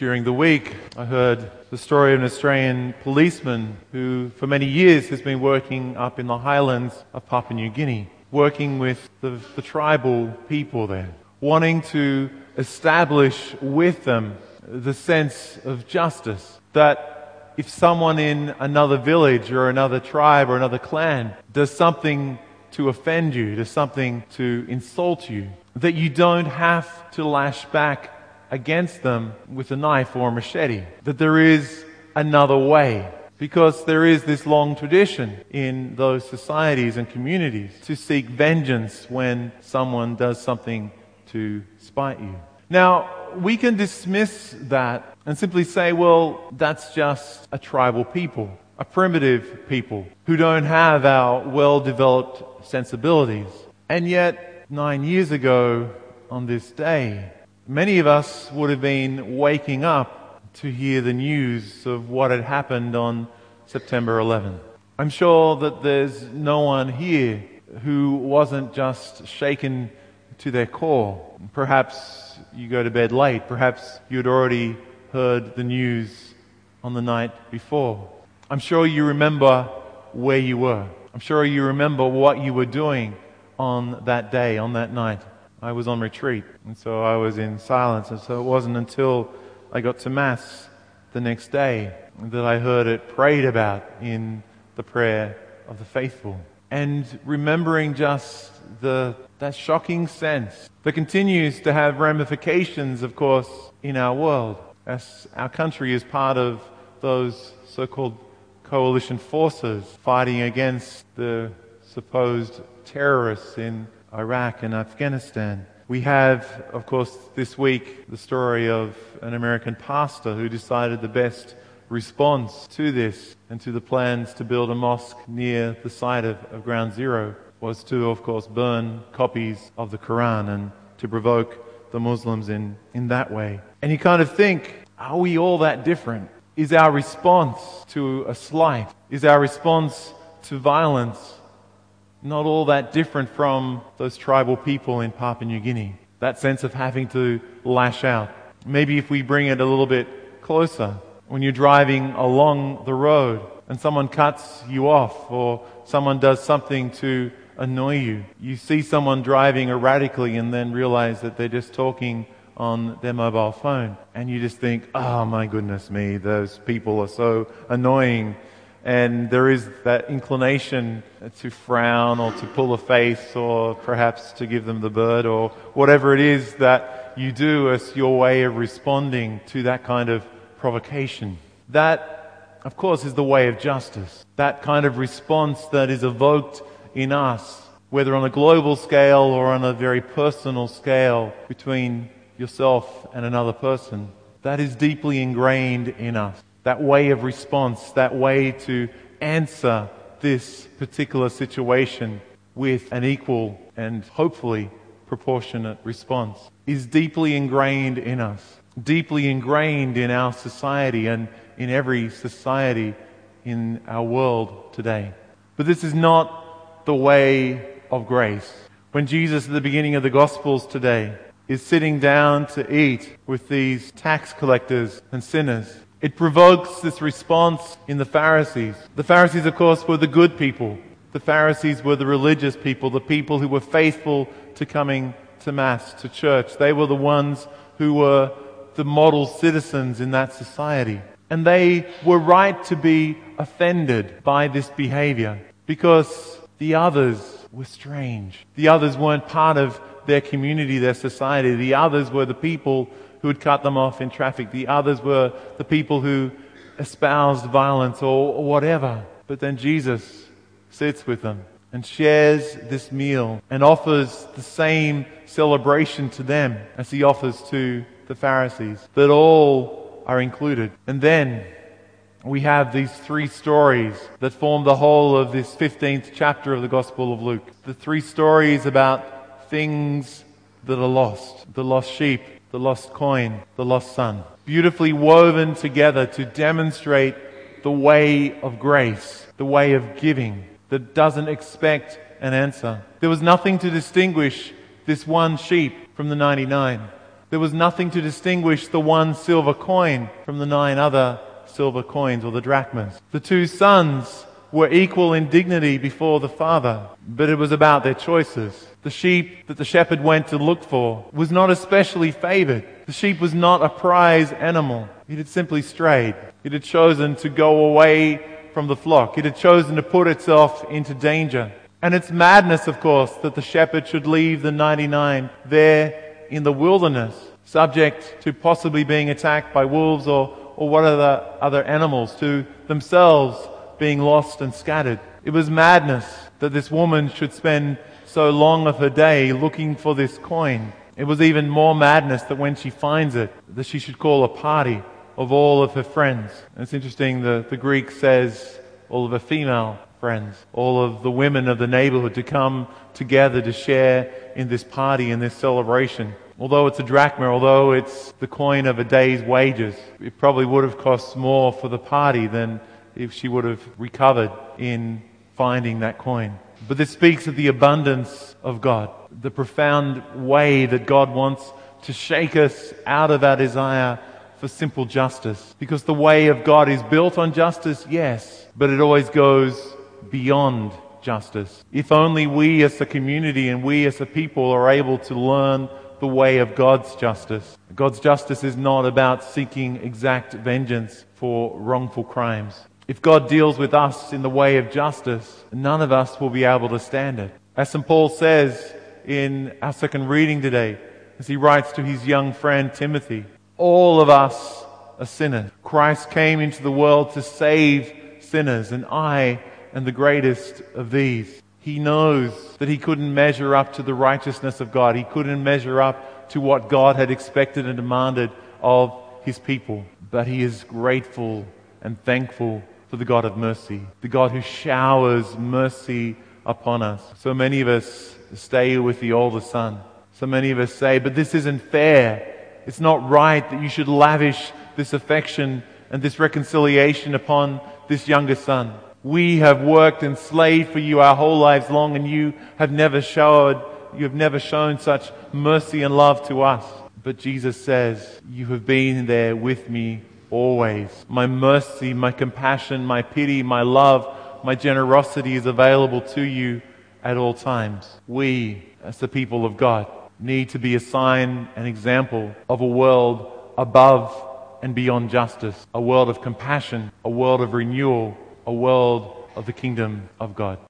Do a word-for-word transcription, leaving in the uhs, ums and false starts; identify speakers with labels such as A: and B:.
A: During the week, I heard the story of an Australian policeman who for many years has been working up in the highlands of Papua New Guinea, working with the, the tribal people there, wanting to establish with them the sense of justice, that if someone in another village or another tribe or another clan does something to offend you, does something to insult you, that you don't have to lash back against them with a knife or a machete, that there is another way, because there is this long tradition in those societies and communities to seek vengeance when someone does something to spite you. Now, we can dismiss that and simply say, well, that's just a tribal people, a primitive people who don't have our well-developed sensibilities. And yet, nine years ago on this day, many of us would have been waking up to hear the news of what had happened on September eleventh. I'm sure that there's no one here who wasn't just shaken to their core. Perhaps you go to bed late. Perhaps you'd already heard the news on the night before. I'm sure you remember where you were. I'm sure you remember what you were doing on that day, on that night. I was on retreat, and so I was in silence, and so it wasn't until I got to Mass the next day that I heard it prayed about in the prayer of the faithful. And remembering just the that shocking sense that continues to have ramifications, of course, in our world, as our country is part of those so-called coalition forces fighting against the supposed terrorists in Iraq and Afghanistan. We have, of course, this week the story of an American pastor who decided the best response to this and to the plans to build a mosque near the site of, of Ground Zero was to, of course, burn copies of the Quran and to provoke the Muslims in, in that way. And you kind of think, are we all that different? Is our response to a slight, is our response to violence not all that different from those tribal people in Papua New Guinea? That sense of having to lash out. Maybe if we bring it a little bit closer, when you're driving along the road and someone cuts you off or someone does something to annoy you, you see someone driving erratically and then realize that they're just talking on their mobile phone, and you just think, oh my goodness me, those people are so annoying. And there is that inclination to frown or to pull a face or perhaps to give them the bird or whatever it is that you do as your way of responding to that kind of provocation. That, of course, is the way of justice. That kind of response that is evoked in us, whether on a global scale or on a very personal scale between yourself and another person, that is deeply ingrained in us. That way of response, that way to answer this particular situation with an equal and hopefully proportionate response is deeply ingrained in us, deeply ingrained in our society and in every society in our world today. But this is not the way of grace. When Jesus at the beginning of the Gospels today is sitting down to eat with these tax collectors and sinners, it provokes this response in the Pharisees. The Pharisees, of course, were the good people. The Pharisees were the religious people, the people who were faithful to coming to Mass, to church. They were the ones who were the model citizens in that society. And they were right to be offended by this behavior because the others were strange. The others weren't part of their community, their society. The others were the people who had cut them off in traffic. The others were the people who espoused violence or, or whatever. But then Jesus sits with them and shares this meal and offers the same celebration to them as he offers to the Pharisees, that all are included. And then we have these three stories that form the whole of this fifteenth chapter of the Gospel of Luke. The three stories about things that are lost. The lost sheep, the lost coin, the lost son. Beautifully woven together to demonstrate the way of grace, the way of giving that doesn't expect an answer. There was nothing to distinguish this one sheep from the ninety-nine. There was nothing to distinguish the one silver coin from the nine other silver coins or the drachmas. The two sons were equal in dignity before the father, but it was about their choices. The sheep that the shepherd went to look for was not especially favored. The sheep was not a prize animal. It had simply strayed. It had chosen to go away from the flock. It had chosen to put itself into danger. And it's madness, of course, that the shepherd should leave the ninety-nine there in the wilderness, subject to possibly being attacked by wolves or, or what other, other animals, to themselves being lost and scattered. It was madness that this woman should spend so long of her day looking for this coin. It was even more madness that when she finds it, that she should call a party of all of her friends. And it's interesting, the, the Greek says all of her female friends, all of the women of the neighborhood to come together to share in this party, in this celebration. Although it's a drachma, although it's the coin of a day's wages, it probably would have cost more for the party than if she would have recovered in finding that coin. But this speaks of the abundance of God, the profound way that God wants to shake us out of our desire for simple justice. Because the way of God is built on justice, yes, but it always goes beyond justice. If only we as a community and we as a people are able to learn the way of God's justice. God's justice is not about seeking exact vengeance for wrongful crimes. If God deals with us in the way of justice, none of us will be able to stand it. As Saint Paul says in our second reading today, as he writes to his young friend Timothy, all of us are sinners. Christ came into the world to save sinners, and I am the greatest of these. He knows that he couldn't measure up to the righteousness of God. He couldn't measure up to what God had expected and demanded of his people. But he is grateful and thankful for the God of mercy, the God who showers mercy upon us. So many of us stay with the older son. So many of us say, but this isn't fair. It's not right that you should lavish this affection and this reconciliation upon this younger son. We have worked and slaved for you our whole lives long, and you have never showed, you have never shown such mercy and love to us. But Jesus says, you have been there with me always. My mercy, my compassion, my pity, my love, my generosity is available to you at all times. We, as the people of God, need to be a sign and example of a world above and beyond justice, a world of compassion, a world of renewal, a world of the kingdom of God.